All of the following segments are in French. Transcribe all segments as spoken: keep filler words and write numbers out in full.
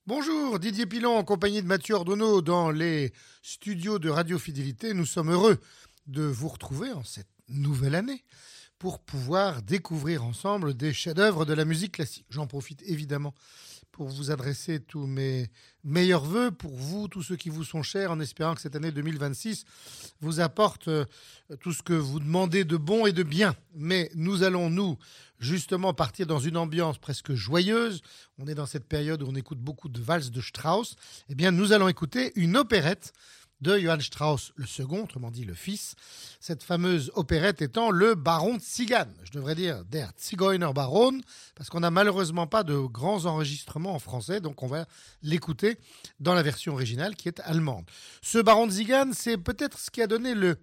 Bonjour, Didier Pilon en compagnie de Mathieu Ordonneau dans les studios de Radio Fidélité. Nous sommes heureux de vous retrouver en cette nouvelle année pour pouvoir découvrir ensemble des chefs-d'œuvre de la musique classique. J'en profite évidemment pour vous adresser tous mes meilleurs vœux pour vous, tous ceux qui vous sont chers, en espérant que cette année deux mille vingt-six vous apporte euh, tout ce que vous demandez de bon et de bien. Mais nous allons, nous, justement partir dans une ambiance presque joyeuse. On est dans cette période où on écoute beaucoup de valses de Strauss. Eh bien, nous allons écouter une opérette de Johann Strauss le second, autrement dit le fils. Cette fameuse opérette étant le Baron Tzigane. Je devrais dire Der Zigeunerbaron, parce qu'on n'a malheureusement pas de grands enregistrements en français, donc on va l'écouter dans la version originale qui est allemande. Ce Baron Tzigane, c'est peut-être ce qui a donné le,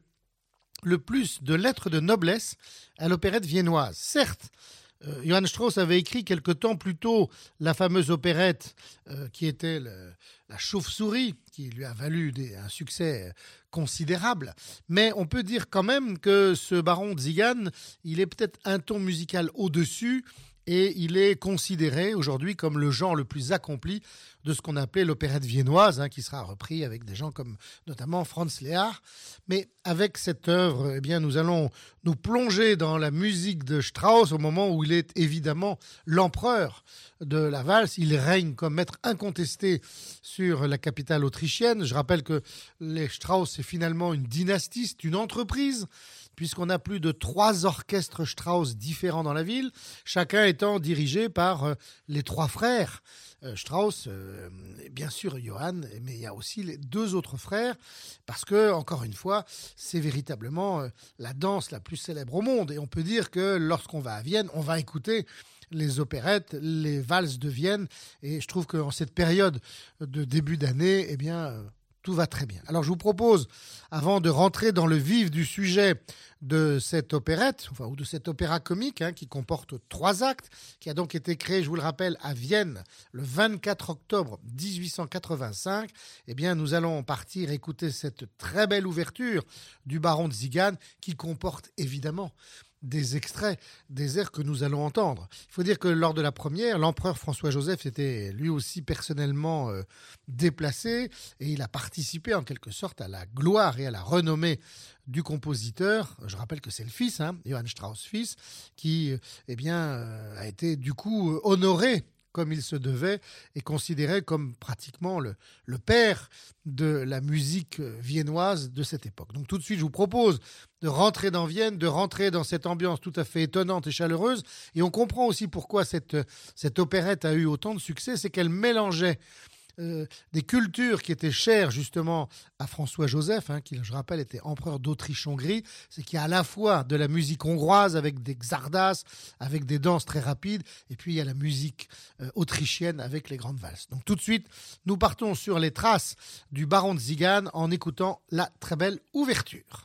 le plus de lettres de noblesse à l'opérette viennoise. Certes, Euh, Johann Strauss avait écrit quelque temps plus tôt la fameuse opérette euh, qui était le, la chauve-souris, qui lui a valu des, un succès considérable. Mais on peut dire quand même que ce baron Tzigane, il est peut-être un ton musical au-dessus et il est considéré aujourd'hui comme le genre le plus accompli de ce qu'on appelait l'opérette viennoise, hein, qui sera repris avec des gens comme notamment Franz Lehár. Mais avec cette œuvre, eh bien, nous allons nous plonger dans la musique de Strauss au moment où il est évidemment l'empereur de la valse. Il règne comme maître incontesté sur la capitale autrichienne. Je rappelle que les Strauss, c'est finalement une dynastie, c'est une entreprise, puisqu'on a plus de trois orchestres Strauss différents dans la ville, chacun étant dirigé par euh, les trois frères euh, Strauss, euh, bien sûr Johann, mais il y a aussi les deux autres frères, parce que, encore une fois, c'est véritablement euh, la danse la plus célèbre au monde. Et on peut dire que lorsqu'on va à Vienne, on va écouter les opérettes, les valses de Vienne, et je trouve qu'en cette période de début d'année, eh bien... Euh, tout va très bien. Alors je vous propose, avant de rentrer dans le vif du sujet de cette opérette, enfin, ou de cet opéra comique, hein, qui comporte trois actes, qui a donc été créé, je vous le rappelle, à Vienne le vingt-quatre octobre dix-huit cent quatre-vingt-cinq, eh bien nous allons partir écouter cette très belle ouverture du Baron Tzigane, qui comporte évidemment des extraits des airs que nous allons entendre. Il faut dire que lors de la première, l'empereur François-Joseph s'était lui aussi personnellement euh, déplacé et il a participé en quelque sorte à la gloire et à la renommée du compositeur. Je rappelle que c'est le fils, hein, Johann Strauss fils, qui euh, eh bien, euh, a été du coup euh, honoré comme il se devait, et considéré comme pratiquement le, le père de la musique viennoise de cette époque. Donc tout de suite, je vous propose de rentrer dans Vienne, de rentrer dans cette ambiance tout à fait étonnante et chaleureuse, et on comprend aussi pourquoi cette, cette opérette a eu autant de succès, c'est qu'elle mélangeait Euh, des cultures qui étaient chères justement à François-Joseph, hein, qui, je rappelle, était empereur d'Autriche-Hongrie. C'est qu'il y a à la fois de la musique hongroise avec des czardas, avec des danses très rapides, et puis il y a la musique euh, autrichienne avec les grandes valses. Donc tout de suite, nous partons sur les traces du Baron Tzigane en écoutant la très belle ouverture.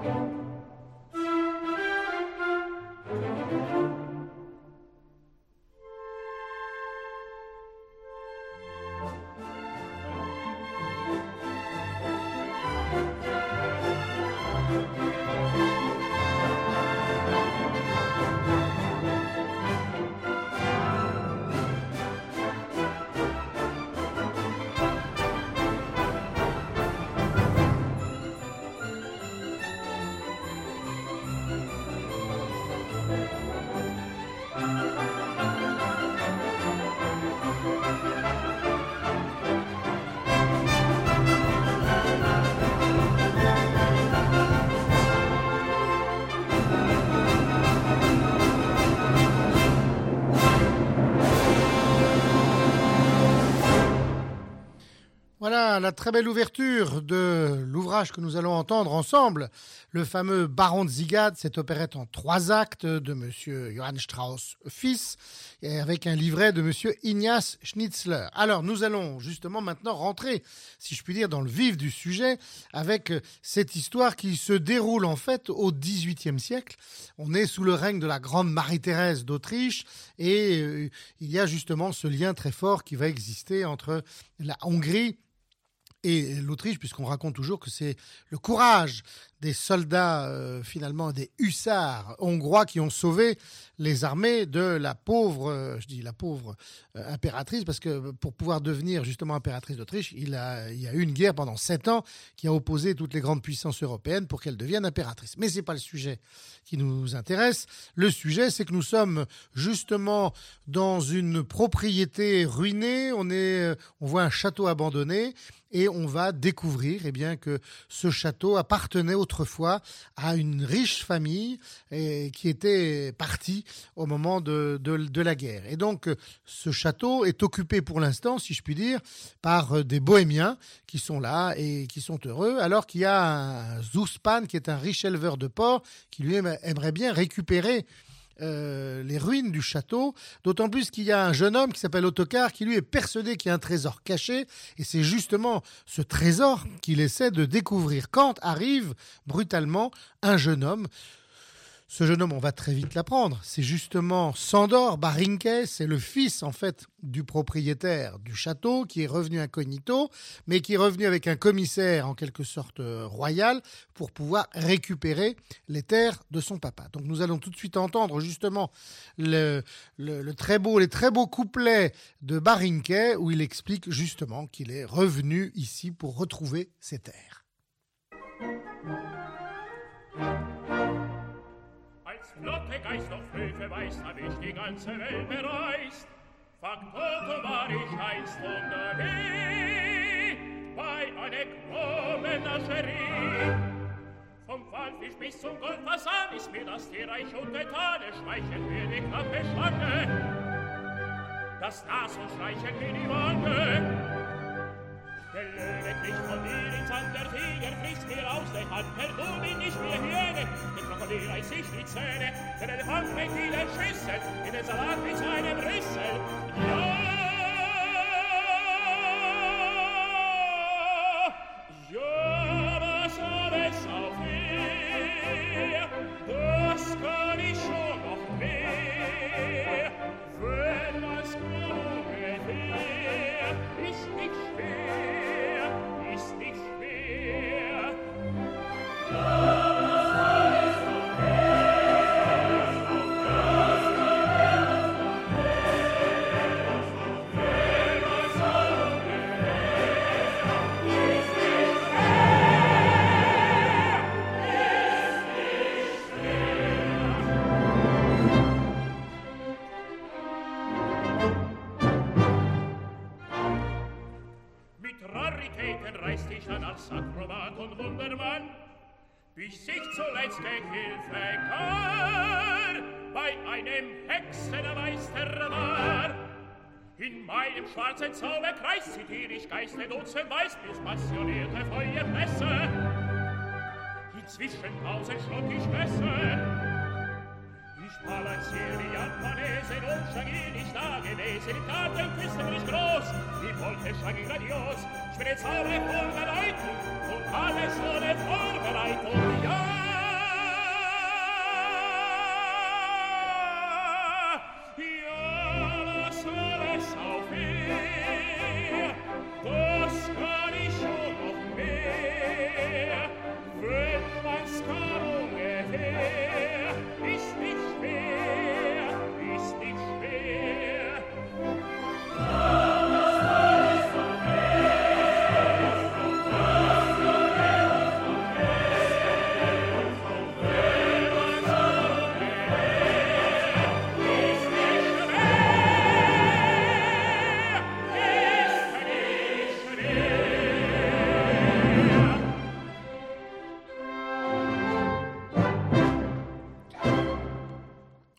Voilà la très belle ouverture de l'ouvrage que nous allons entendre ensemble, le fameux Baron de Ziegad, cette opérette en trois actes de monsieur Johann Strauss fils, et avec un livret de monsieur Ignaz Schnitzler. Alors nous allons justement maintenant rentrer, si je puis dire, dans le vif du sujet, avec cette histoire qui se déroule en fait au dix-huitième siècle. On est sous le règne de la grande Marie-Thérèse d'Autriche, et euh, il y a justement ce lien très fort qui va exister entre la Hongrie et l'Autriche, puisqu'on raconte toujours que c'est le courage des soldats, euh, finalement, des hussards hongrois qui ont sauvé les armées de la pauvre, euh, je dis la pauvre euh, impératrice, parce que pour pouvoir devenir justement impératrice d'Autriche, il, a, il y a eu une guerre pendant sept ans qui a opposé toutes les grandes puissances européennes pour qu'elle devienne impératrice. Mais c'est pas le sujet qui nous intéresse. Le sujet, c'est que nous sommes justement dans une propriété ruinée. On est, on voit un château abandonné. Et on va découvrir eh bien, que ce château appartenait autrefois à une riche famille et, qui était partie au moment de, de, de la guerre. Et donc, ce château est occupé pour l'instant, si je puis dire, par des bohémiens qui sont là et qui sont heureux, alors qu'il y a un Zouspan, qui est un riche éleveur de porcs, qui lui aimerait bien récupérer Euh, les ruines du château, d'autant plus qu'il y a un jeune homme qui s'appelle Ottokar qui lui est persuadé qu'il y a un trésor caché, et c'est justement ce trésor qu'il essaie de découvrir quand arrive brutalement un jeune homme. Ce jeune homme, on va très vite l'apprendre, c'est justement Sándor Bárynke, c'est le fils en fait du propriétaire du château qui est revenu incognito, mais qui est revenu avec un commissaire en quelque sorte euh, royal pour pouvoir récupérer les terres de son papa. Donc nous allons tout de suite entendre justement le, le, le très beau, les très beaux couplets de Bárynke où il explique justement qu'il est revenu ici pour retrouver ses terres. Flotte Geist auf Höfe weist, hab ich die ganze Welt bereist. Faktotomarisch heißt Wunderweh, bei einer groben Nascherie. Vom Walfisch bis zum Goldfasan ist mir das Tierreich untertane, schmeicheln mir die knappe Schlange, das Nas und schleichen mir die Wange. Der Löwe kriegt von mir ins Hand, der Tiger frisst mir aus der Hand, der Bull bin ich mir Hyäne, der Krokodil reißt sich die Zähne, der Elefant bringt in den Schüssel, in den Salat mit seinem Rüssel. Ja, ja, was hab es auf mir, das kann ich schon noch mehr, wenn das gelungen wär, ist nicht schwer, ist nicht schwer. Reißt dich an als Akrobat und Wundermann, bis ich zuletzt Gehilfe gar bei einem Hexenmeister war. In meinem schwarzen Zauberkreis zitier ich Geiste Dutzend weiß bis passionierte Feuermesser. Inzwischen Pausen schlug ich Messer. Ich balanciere die Japanesen und Shaggy nicht da gewesen. Im Garten küsste mich groß, die Wolte Shaggy grandios. Ich bin jetzt alle Vorbereitung und alles ohne Vorbereitung, ja!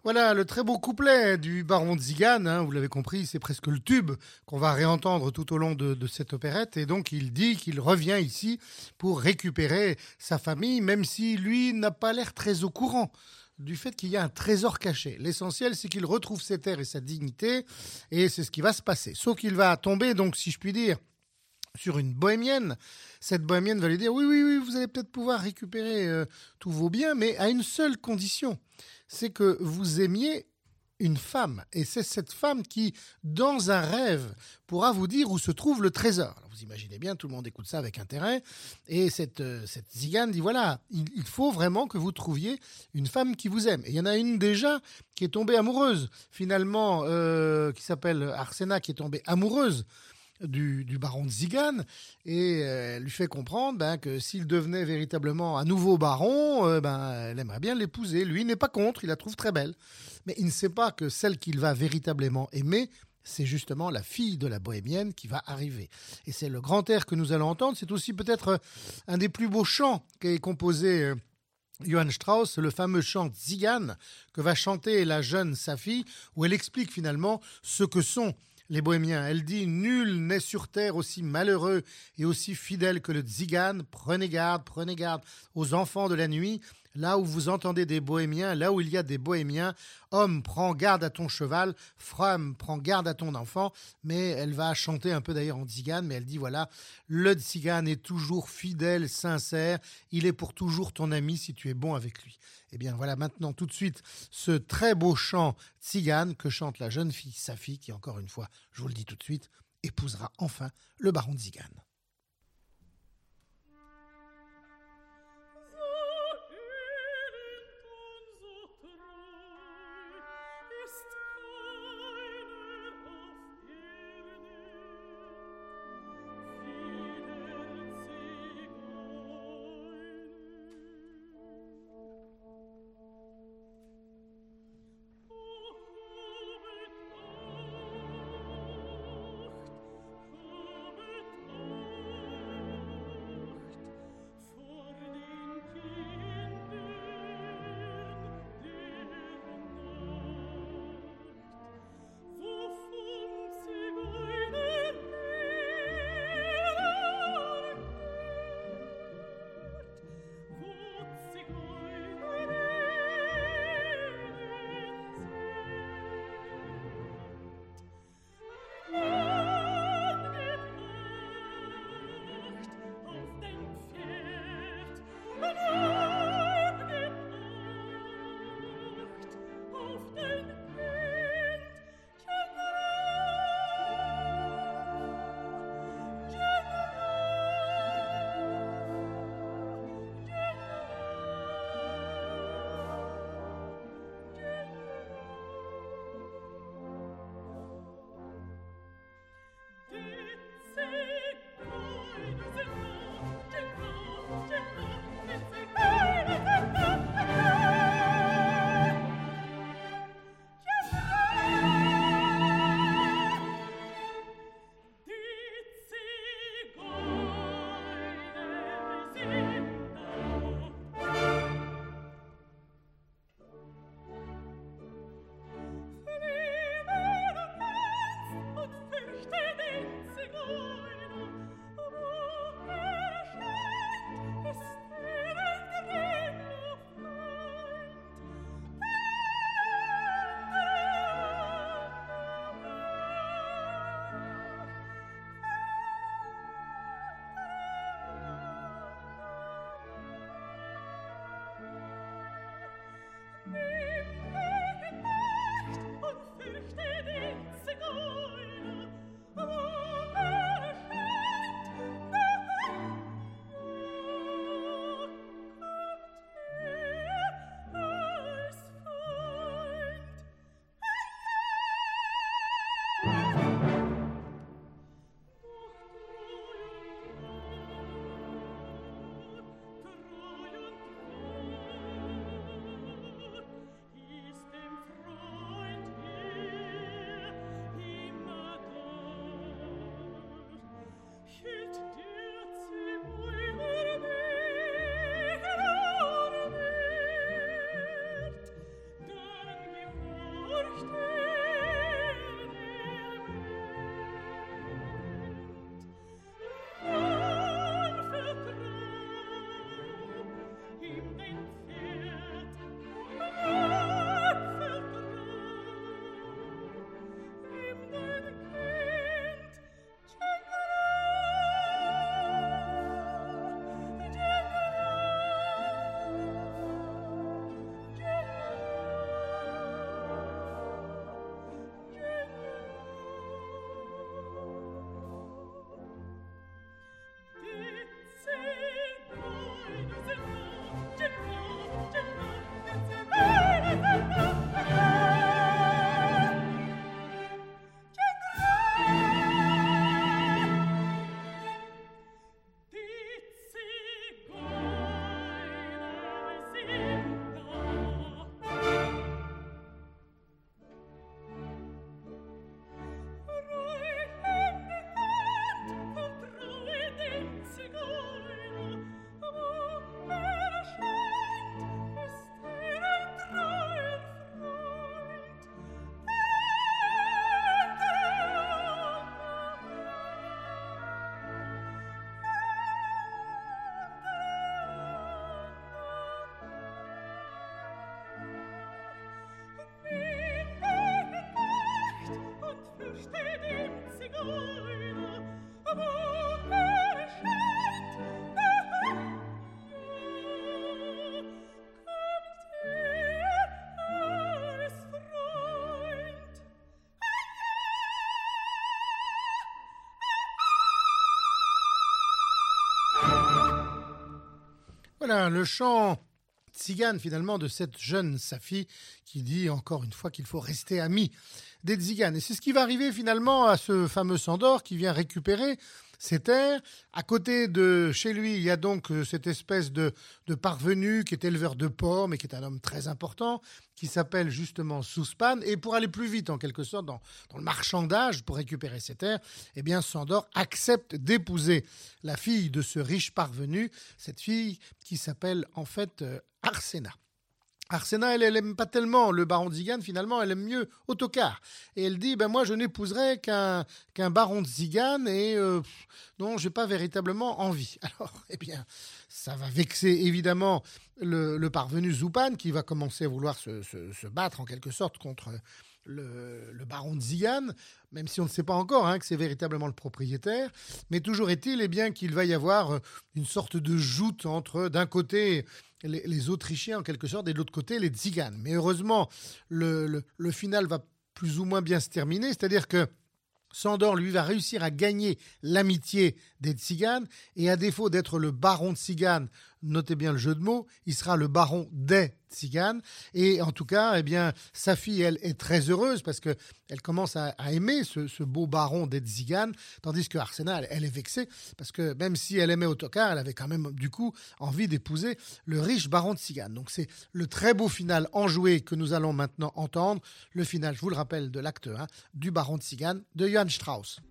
Voilà le très beau couplet du baron de Zigan, hein, vous l'avez compris, c'est presque le tube qu'on va réentendre tout au long de, de cette opérette. Et donc il dit qu'il revient ici pour récupérer sa famille, même si lui n'a pas l'air très au courant du fait qu'il y a un trésor caché. L'essentiel, c'est qu'il retrouve ses terres et sa dignité, et c'est ce qui va se passer. Sauf qu'il va tomber, donc, si je puis dire, sur une bohémienne. Cette bohémienne va lui dire « Oui, oui, oui, vous allez peut-être pouvoir récupérer euh, tous vos biens, mais à une seule condition, c'est que vous aimiez une femme. Et c'est cette femme qui, dans un rêve, pourra vous dire où se trouve le trésor. » Alors, vous imaginez bien, tout le monde écoute ça avec intérêt. Et cette, euh, cette zigane dit, voilà, il, il faut vraiment que vous trouviez une femme qui vous aime. Et il y en a une déjà qui est tombée amoureuse, finalement, euh, qui s'appelle Arsena, qui est tombée amoureuse Du, du baron de Zigan, et euh, elle lui fait comprendre ben, que s'il devenait véritablement un nouveau baron, euh, ben, elle aimerait bien l'épouser. Lui n'est pas contre, il la trouve très belle. Mais il ne sait pas que celle qu'il va véritablement aimer, c'est justement la fille de la bohémienne qui va arriver. Et c'est le grand air que nous allons entendre. C'est aussi peut-être un des plus beaux chants qu'ait composé euh, Johann Strauss, le fameux chant Zigan, que va chanter la jeune Safi, où elle explique finalement ce que sont les bohémiens. Elle dit « Nul n'est sur terre aussi malheureux et aussi fidèle que le Zigan. Prenez garde, prenez garde aux enfants de la nuit. Là où vous entendez des bohémiens, là où il y a des bohémiens, homme, prends garde à ton cheval, femme, prends garde à ton enfant. » Mais elle va chanter un peu d'ailleurs en Zigan, mais elle dit voilà, le Zigan est toujours fidèle, sincère. Il est pour toujours ton ami si tu es bon avec lui. Eh bien voilà maintenant tout de suite ce très beau chant tzigane que chante la jeune fille Safi qui, encore une fois, je vous le dis tout de suite, épousera enfin le baron de Zigan. Voilà, le chant tzigane finalement de cette jeune Safi qui dit encore une fois qu'il faut rester ami des tziganes. Et c'est ce qui va arriver finalement à ce fameux Sandor qui vient récupérer ces terres. À côté de chez lui, il y a donc cette espèce de, de parvenu qui est éleveur de pommes et qui est un homme très important, qui s'appelle justement Souspan. Et pour aller plus vite, en quelque sorte, dans, dans le marchandage, pour récupérer ces terres, eh bien, Sandor accepte d'épouser la fille de ce riche parvenu, cette fille qui s'appelle en fait euh, Arsena. Arsena, elle, elle aime pas tellement le baron de Tzigane, finalement, elle aime mieux Ottokar. Et elle dit, ben moi, je n'épouserai qu'un, qu'un baron de Tzigane et euh, non, j'ai pas véritablement envie. Alors, eh bien, ça va vexer évidemment le, le parvenu Zupan qui va commencer à vouloir se, se, se battre en quelque sorte contre le, le baron de Tzigane, même si on ne sait pas encore hein, que c'est véritablement le propriétaire. Mais toujours est-il eh bien, qu'il va y avoir une sorte de joute entre, d'un côté, Les, les Autrichiens en quelque sorte et de l'autre côté les Tziganes. Mais heureusement, le, le, le final va plus ou moins bien se terminer, c'est-à-dire que Sandor, lui, va réussir à gagner l'amitié des Tziganes et à défaut d'être le baron de Tzigane, notez bien le jeu de mots, il sera le baron des Tziganes. Et en tout cas, eh bien, sa fille, elle, est très heureuse parce qu'elle commence à, à aimer ce, ce beau baron des Tziganes, tandis que Arsena, elle, elle est vexée parce que même si elle aimait Ottokar, elle avait quand même du coup envie d'épouser le riche baron de Tzigane. Donc c'est le très beau final enjoué que nous allons maintenant entendre, le final, je vous le rappelle, de l'acte un du baron de Tzigane de Johann Strauss.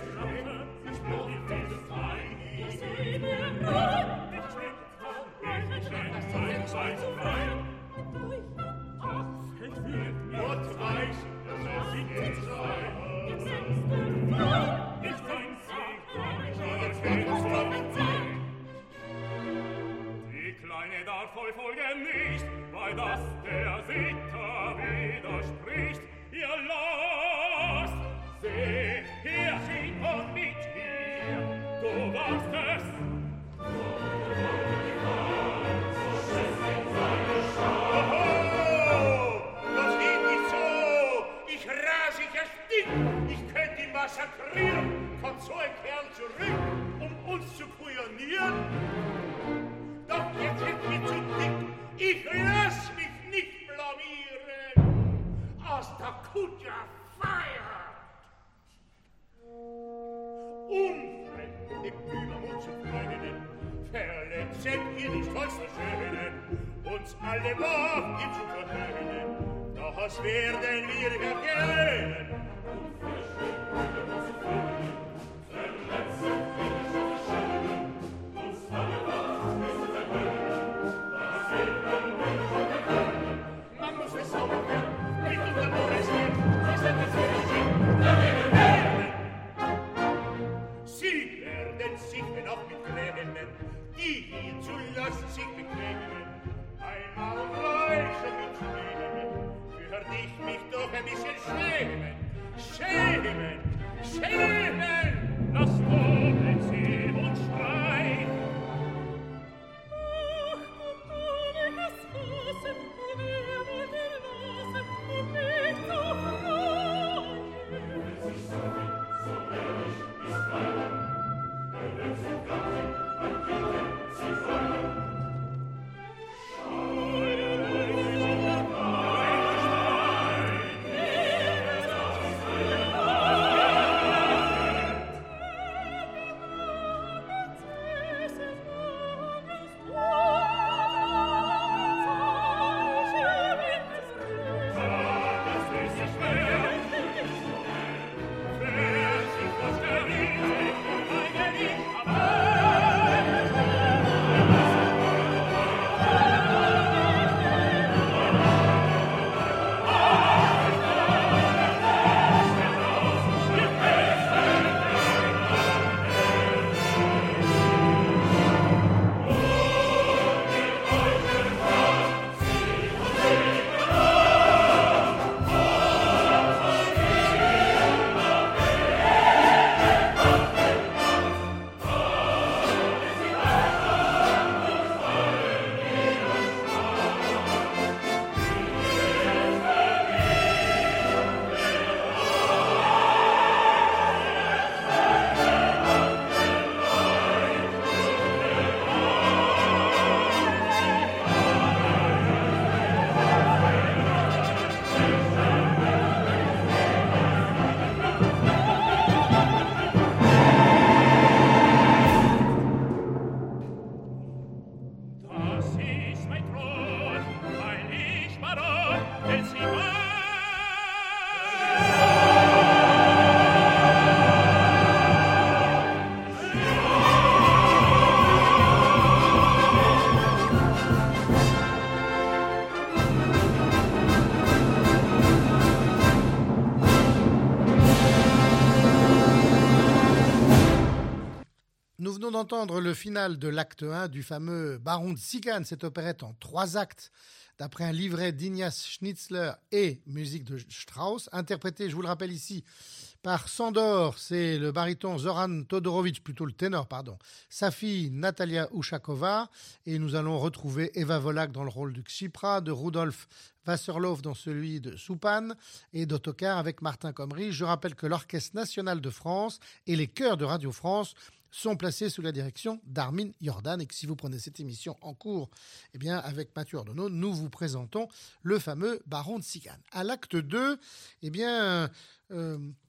D'entendre le final de l'acte un du fameux Baron de Sican, cette opérette en trois actes, d'après un livret d'Ignaz Schnitzler et musique de Strauss, interprété, je vous le rappelle ici, par Sandor, c'est le baryton Zoran Todorovic, plutôt le ténor, pardon, sa fille Natalia Ushakova, et nous allons retrouver Eva Volak dans le rôle du Ksipra, de Rudolf Wasserloff dans celui de Soupan et d'Ottokar avec Martin Comrie. Je rappelle que l'Orchestre national de France et les chœurs de Radio France sont placés sous la direction d'Armin Jordan et que si vous prenez cette émission en cours, eh bien, avec Mathieu Ordonneau, nous vous présentons le fameux Baron de Sican. À l'acte deux, eh bien, euh,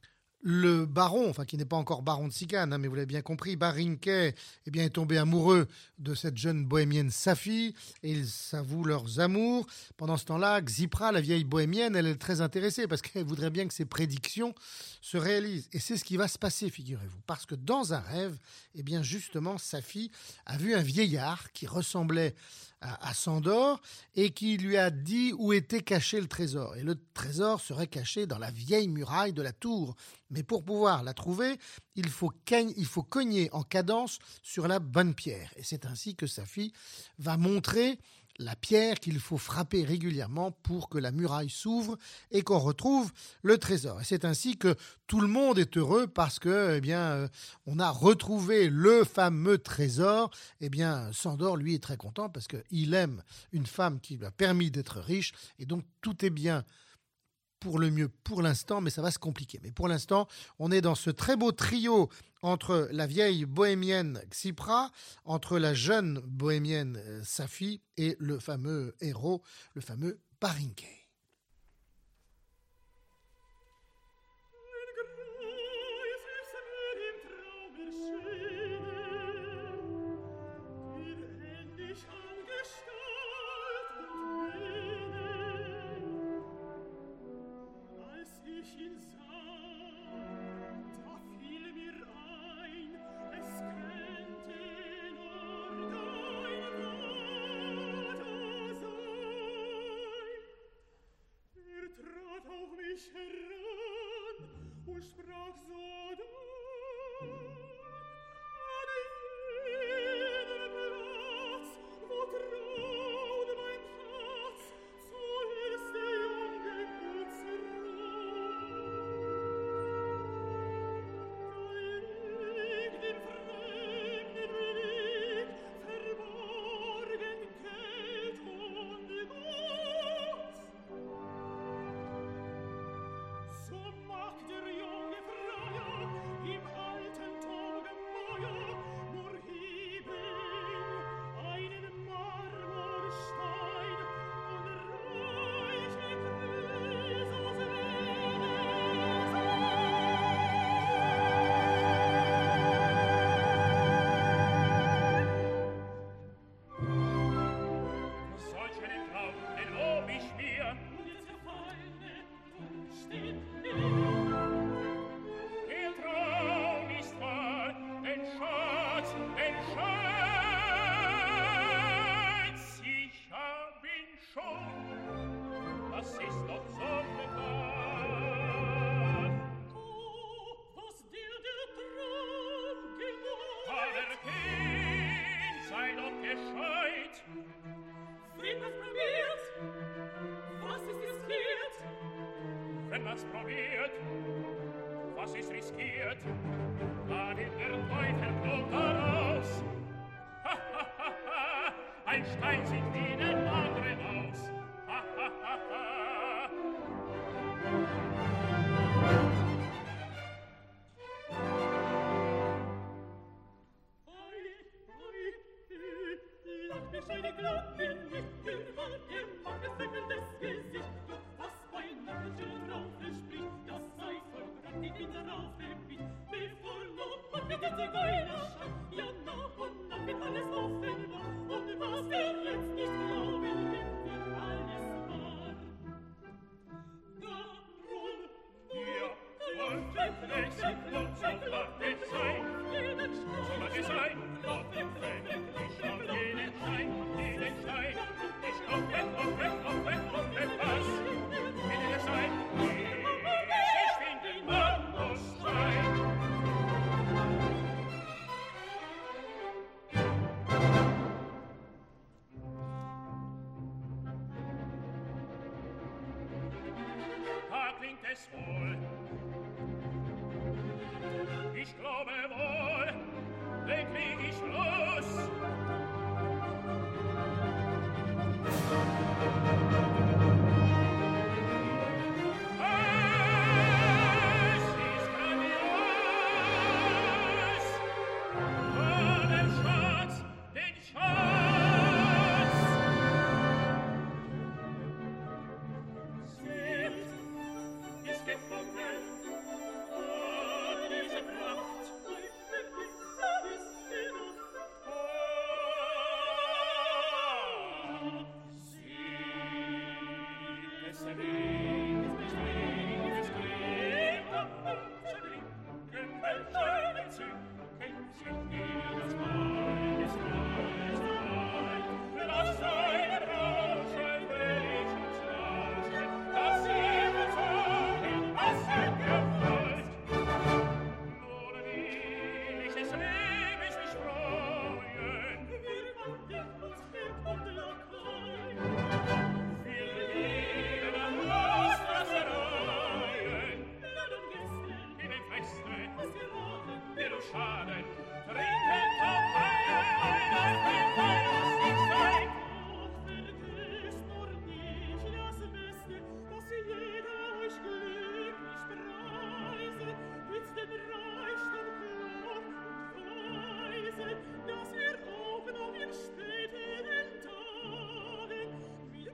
le baron, enfin qui n'est pas encore baron de Sicane, hein, mais vous l'avez bien compris, Barinquet eh bien, est tombé amoureux de cette jeune bohémienne Safi et ils s'avouent leurs amours. Pendant ce temps-là, Xipra, la vieille bohémienne, elle est très intéressée parce qu'elle voudrait bien que ses prédictions se réalisent. Et c'est ce qui va se passer, figurez-vous, parce que dans un rêve, eh bien justement, Safi a vu un vieillard qui ressemblait à, à Sandor et qui lui a dit où était caché le trésor. Et le trésor serait caché dans la vieille muraille de la tour. Mais pour pouvoir la trouver, il faut, cagn- il faut cogner en cadence sur la bonne pierre. Et c'est ainsi que Safi va montrer la pierre qu'il faut frapper régulièrement pour que la muraille s'ouvre et qu'on retrouve le trésor. Et c'est ainsi que tout le monde est heureux parce que, eh bien, euh, on a retrouvé le fameux trésor. Eh bien, Sandor, lui, est très content parce qu'il aime une femme qui lui a permis d'être riche et donc tout est bien pour le mieux pour l'instant, mais ça va se compliquer. Mais pour l'instant, on est dans ce très beau trio entre la vieille bohémienne Xipra, entre la jeune bohémienne euh, Safi et le fameux héros, le fameux Barinquet. Probiert, was ist riskiert, da wird der Teufel kommt heraus. Ha, ha, ha, ha, ein Stein sieht wie der andere aus. Ha, ha, ha, ha. Oi, oi, lacht mich eine Glocke nicht, immer, immer gesäckeltes Gesicht. Schaden. Trinkend auf einer Welt, weil es nicht sein. Doch vergesst nur nicht das Beste, dass jeder euch glücklich preise, mit dem Reichtum klar und weise, dass ihr auch noch in späteren Tagen mit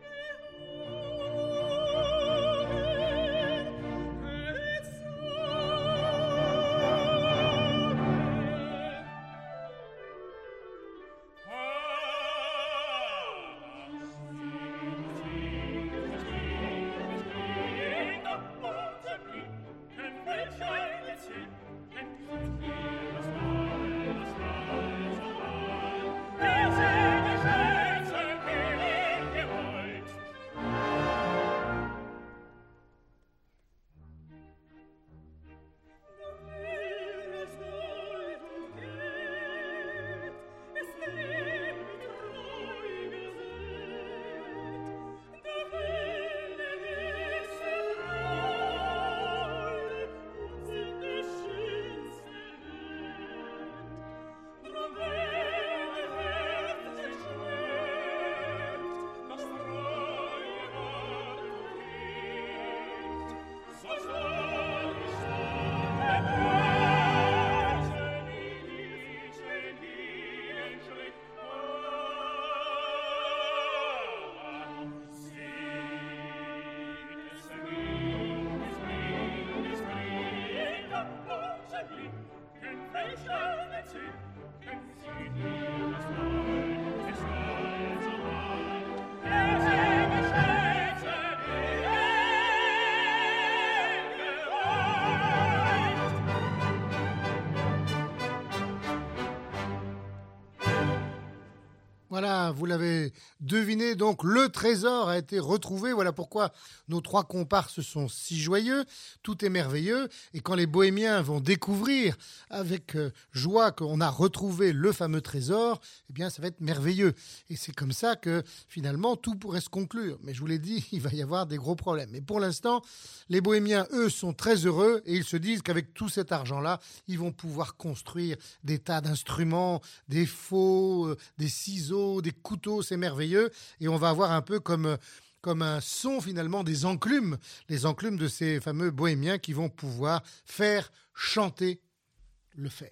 Voilà, vous l'avez deviné, donc le trésor a été retrouvé. Voilà pourquoi nos trois comparses sont si joyeux. Tout est merveilleux. Et quand les bohémiens vont découvrir avec euh, joie qu'on a retrouvé le fameux trésor, eh bien, ça va être merveilleux. Et c'est comme ça que finalement tout pourrait se conclure. Mais je vous l'ai dit, il va y avoir des gros problèmes. Mais pour l'instant, les bohémiens, eux, sont très heureux et ils se disent qu'avec tout cet argent-là, ils vont pouvoir construire des tas d'instruments, des faux, euh, des ciseaux, des couteaux, c'est merveilleux. Et on va avoir un peu comme, comme un son finalement des enclumes, les enclumes de ces fameux bohémiens qui vont pouvoir faire chanter le fer.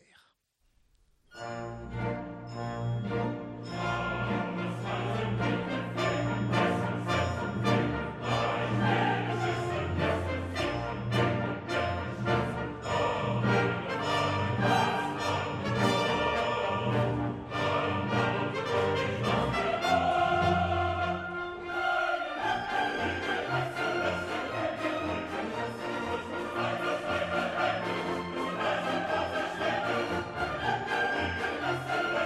Thank you.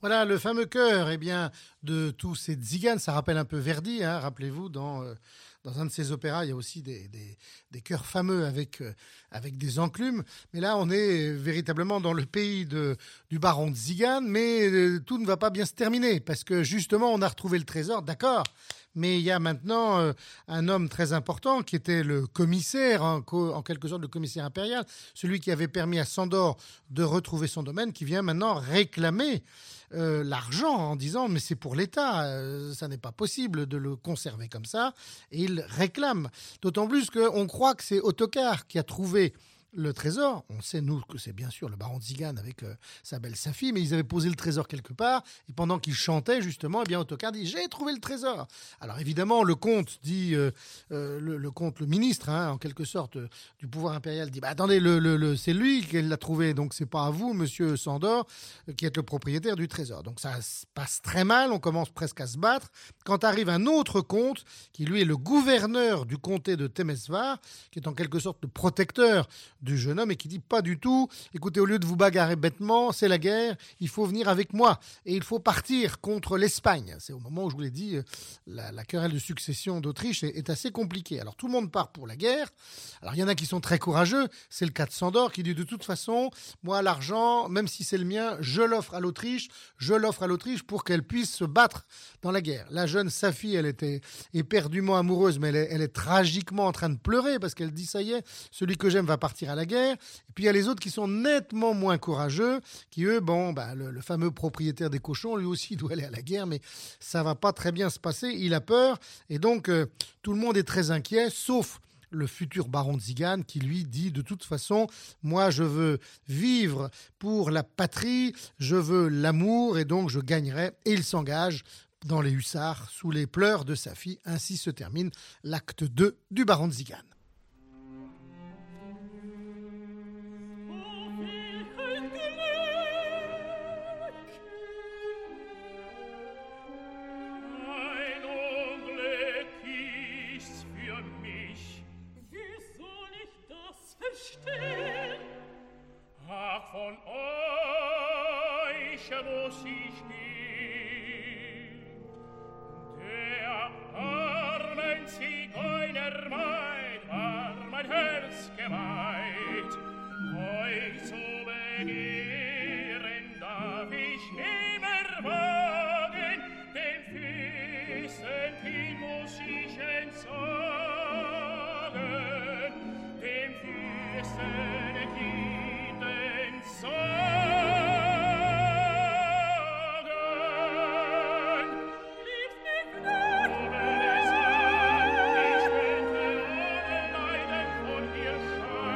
Voilà, le fameux chœur, eh bien, de tous ces tziganes, ça rappelle un peu Verdi, hein, rappelez-vous, dans, euh, dans un de ses opéras, il y a aussi des, des, des chœurs fameux avec, euh, avec des enclumes, mais là, on est véritablement dans le pays de, du baron de Zigane, mais euh, tout ne va pas bien se terminer, parce que justement, on a retrouvé le trésor, d'accord, mais il y a maintenant euh, un homme très important qui était le commissaire, hein, co- en quelque sorte le commissaire impérial, celui qui avait permis à Sandor de retrouver son domaine, qui vient maintenant réclamer euh, l'argent en disant mais c'est pour l'État, euh, ça n'est pas possible de le conserver comme ça, et il réclame. D'autant plus qu'on croit que c'est Ottokar qui a trouvé le trésor. On sait, nous, que c'est bien sûr le baron de Zigane avec euh, sa belle Safi, mais ils avaient posé le trésor quelque part, et pendant qu'ils chantaient, justement, eh bien, Ottokar dit « J'ai trouvé le trésor !» Alors, évidemment, le comte dit, euh, euh, le, le comte, le ministre, hein, en quelque sorte, euh, du pouvoir impérial, dit bah, « Attendez, le, le, le, c'est lui qui l'a trouvé, donc c'est pas à vous, monsieur Sandor, euh, qui êtes le propriétaire du trésor. » Donc, ça se passe très mal, on commence presque à se battre, quand arrive un autre comte, qui lui est le gouverneur du comté de Temesvar, qui est en quelque sorte le protecteur du jeune homme et qui dit pas du tout, écoutez, au lieu de vous bagarrer bêtement, c'est la guerre, il faut venir avec moi et il faut partir contre l'Espagne. C'est au moment où je vous l'ai dit, la, la querelle de succession d'Autriche est, est assez compliquée. Alors tout le monde part pour la guerre. Alors il y en a qui sont très courageux, c'est le cas de Sandor qui dit de toute façon, moi l'argent, même si c'est le mien, je l'offre à l'Autriche, je l'offre à l'Autriche pour qu'elle puisse se battre dans la guerre. La jeune Safi, elle était éperdument amoureuse, mais elle est, elle est tragiquement en train de pleurer parce qu'elle dit ça y est, celui que j'aime va partir à la guerre. Et puis il y a les autres qui sont nettement moins courageux, qui eux, bon, bah, le, le fameux propriétaire des cochons, lui aussi doit aller à la guerre, mais ça va pas très bien se passer, il a peur, et donc euh, tout le monde est très inquiet, sauf le futur baron de Zigane qui lui dit de toute façon, moi je veux vivre pour la patrie, je veux l'amour, et donc je gagnerai, et il s'engage dans les hussards sous les pleurs de sa fille. Ainsi se termine l'acte deux du baron de Zigane. Ach, von euch muss ich gehen, der armen Zigeunermaid war mein Herz geweiht. Euch zu begehren darf ich nimmer wagen, den Füßen hin muss ich entsagen, den Füßen hin entsagen. Lieb's mich nicht, aber es hat, ich könnte ohne Leiden von dir scheiden.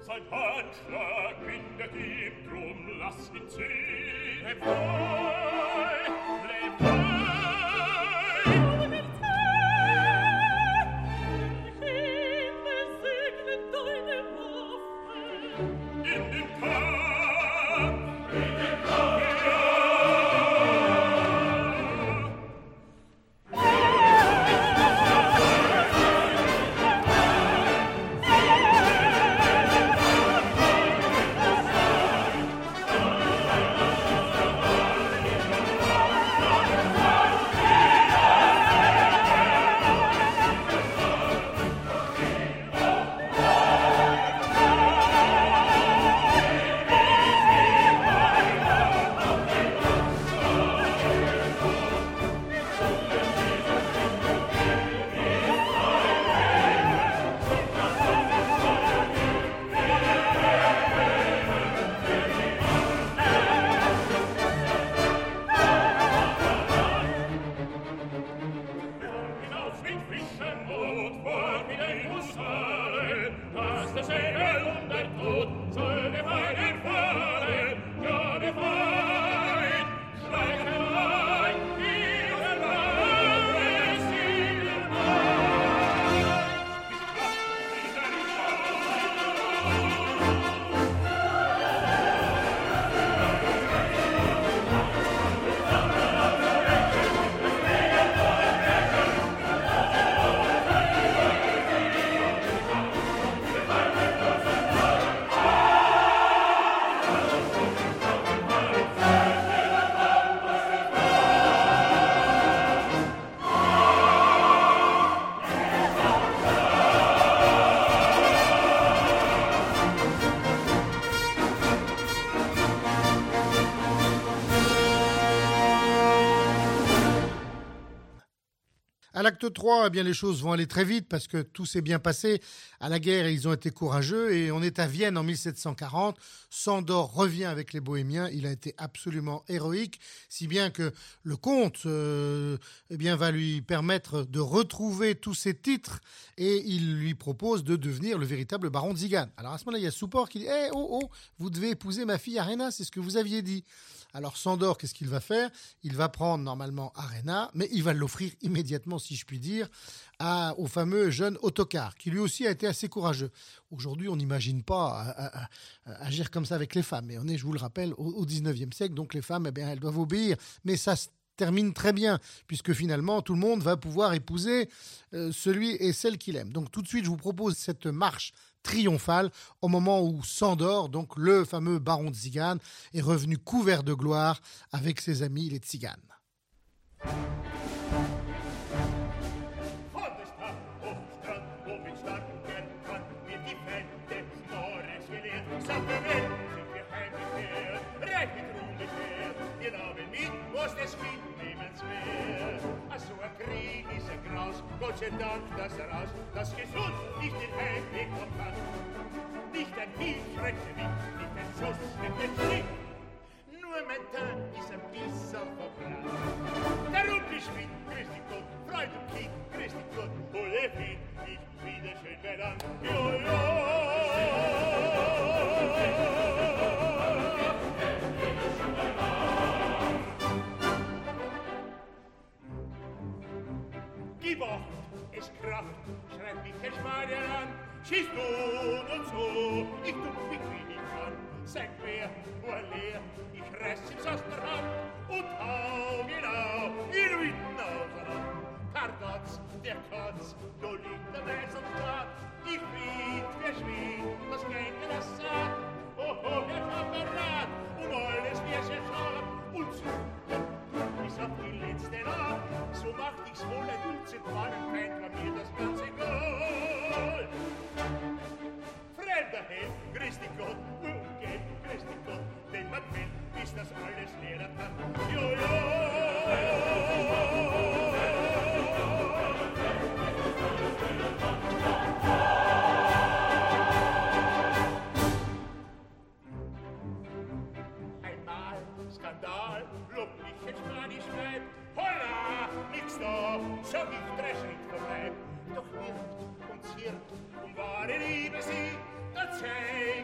Sein Handschlag bindet ihm, drum lass ihn ziehen. Leb wohl, leb wohl. In den Kampf, in den Kampf, À l'acte trois, eh bien, les choses vont aller très vite parce que tout s'est bien passé. À la guerre, ils ont été courageux et on est à Vienne en mille sept cent quarante. Sandor revient avec les Bohémiens. Il a été absolument héroïque, si bien que le comte euh, eh bien, va lui permettre de retrouver tous ses titres et il lui propose de devenir le véritable baron de Zigan. Alors à ce moment-là, il y a Souport qui dit hey, « Oh, oh, vous devez épouser ma fille Arena, c'est ce que vous aviez dit ». Alors Sandor, qu'est-ce qu'il va faire ? Il va prendre normalement Arena, mais il va l'offrir immédiatement, si je puis dire, à, au fameux jeune Ottokar, qui lui aussi a été assez courageux. Aujourd'hui, on n'imagine pas à, à, à agir comme ça avec les femmes. Et on est, je vous le rappelle, au, au dix-neuvième siècle, donc les femmes, eh bien, elles doivent obéir. Mais ça se termine très bien, puisque finalement, tout le monde va pouvoir épouser euh, celui et celle qu'il aime. Donc tout de suite, je vous propose cette marche triomphale au moment où Sandor, donc le fameux baron de Zigan, est revenu couvert de gloire avec ses amis les Tziganes. Gott sei Dank, dass er aus, das gesund nicht in Heimweg kommt an. Nicht ein Hieb schreckte mich, nicht ein Schuss mit dem Schiff. Nur mein Tag ist ein bisschen verbrannt. Darum geschwind, grüß dich Gott, Freund und Kind, grüß dich Gott, hol er hin, nicht wieder schön belang. Jo, Gib acht, es kracht, schreit mich der Spanier an. Schieß nun und so, ich tuch mich wie ich kann. Sein Quer, nur leer, ich reiß ihm aus der Hand und hau genau in Witten auseinander. Kardatz, der Katz, da liegt der Weiß und Blatt. Ich find, wer schwind, was geht mir das sagt? Oh, oh, der Kamerad, um alles wer sehr schad. Und so, bis auf die letzte Nacht, so macht ich's wohl ein Dutzend Mannenfeind, war mir das ganz egal. Fremder Held, grüß dich Gott, und Geld, grüß dich Gott, denn man will, bis das alles lehren kann. Jojo! Einmal Skandal, lob mich ein Spanisch Weib, holla, nix da, sag ich drei Schritt vorbei. Doch wirkt und zirkt, um wahre Liebe sie, da zeig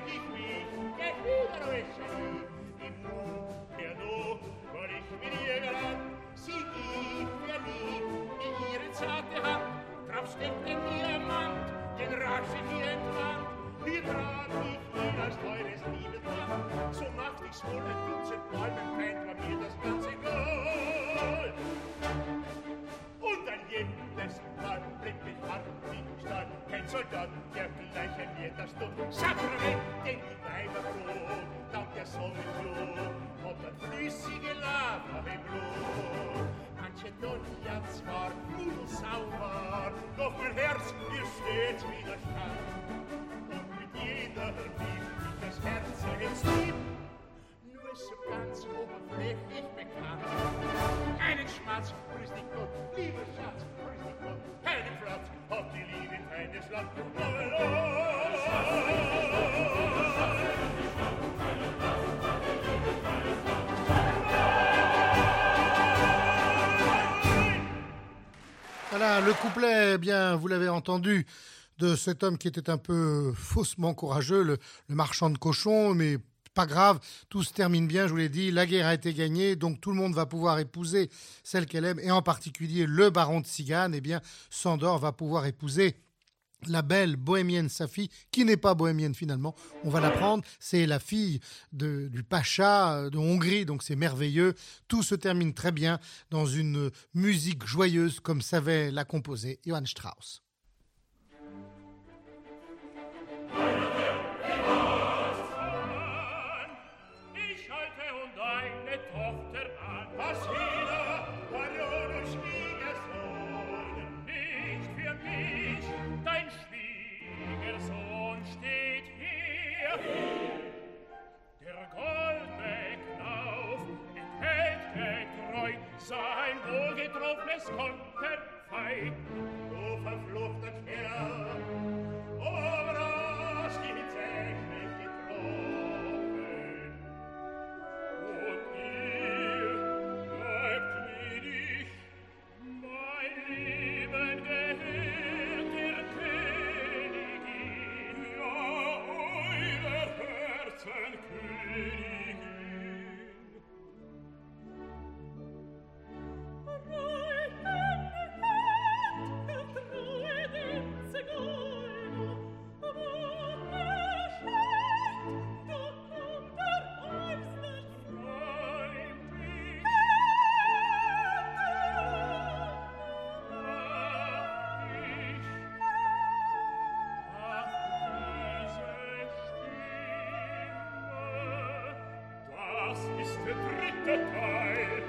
Graf steckt in Diamant, den rasch ich hier entwand. Wie trag ich ihn als teures Liebesband, so macht ich's wohl ein Dutzend Mal, mein Feind war mir das ganz egal. Und ein jedes Mal blickt mich an wie Stahl, kein Soldat, der gleich an mir das tut. Sakrament, den die Weiber floh, dank der Sonne floh, und das flüssige Lava im Blut. Macedonia zwar nudelsauber, doch mein Herz ihr stets widerstand. Und mit jeder lieb ich das Herz ins Lieb, nur ist so ganz oberflächlich bekannt. Einen Schmatz, grüß dich Gott, lieber Schatz, grüß dich Gott, keinen Platz, auf die Liebe in keines Land. Voilà, le couplet, eh bien, vous l'avez entendu, de cet homme qui était un peu faussement courageux, le, le marchand de cochons, mais pas grave, tout se termine bien, je vous l'ai dit, la guerre a été gagnée, donc tout le monde va pouvoir épouser celle qu'elle aime, et en particulier le baron de Tsigane, eh bien, Sandor va pouvoir épouser la belle bohémienne Safi, qui n'est pas bohémienne finalement, on va l'apprendre, c'est la fille de, du pacha de Hongrie, donc c'est merveilleux. Tout se termine très bien dans une musique joyeuse comme savait la composer Johann Strauss. Ich halte und eine Tochter an, was jeder Baron Schwiegersohn, nicht für mich, dein Schwiegersohn steht hier. Der goldene Knauf enthält getreu sein wohlgetroffenes Konterfei. Du verfluchter Kerl, oh, rasch die Zähne getroffen. Und ihr bleibt ledig, mein Leben gehört der Königin, ja, eure Herzen Königin. Das ist der dritte Teil.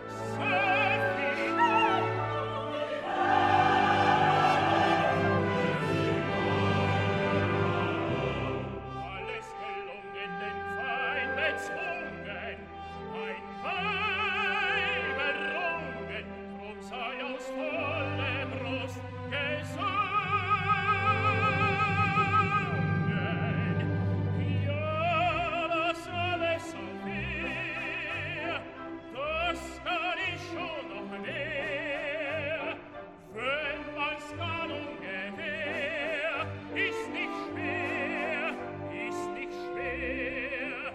Alles gelungen, den Feind bezwungen, ein Weib errungen, drum sei aus voller Brust gesungen. Ja, das alles auf mir, das kann ich schon noch mehr. Wenn man's kann ungefähr, ist nicht schwer, ist nicht schwer.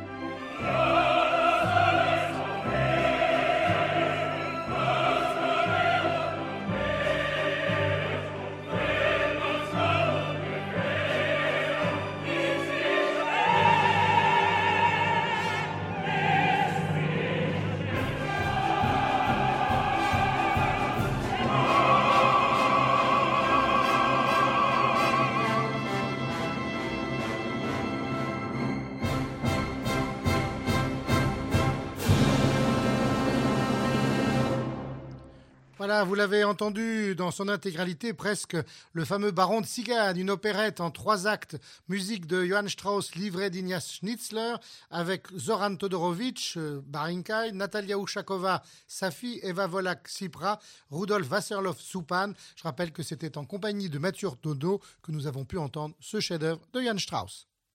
Voilà, vous l'avez entendu dans son intégralité, presque le fameux Baron de Tsigane, une opérette en trois actes, musique de Johann Strauss, livret d'Ignaz Schnitzler, avec Zoran Todorovic, euh, Barinkai, Natalia Ushakova, Safi, Eva Volak, Sipra, Rudolf Wasserloff, Soupan. Je rappelle que c'était en compagnie de Mathieu Dono que nous avons pu entendre ce chef-d'œuvre de Johann Strauss.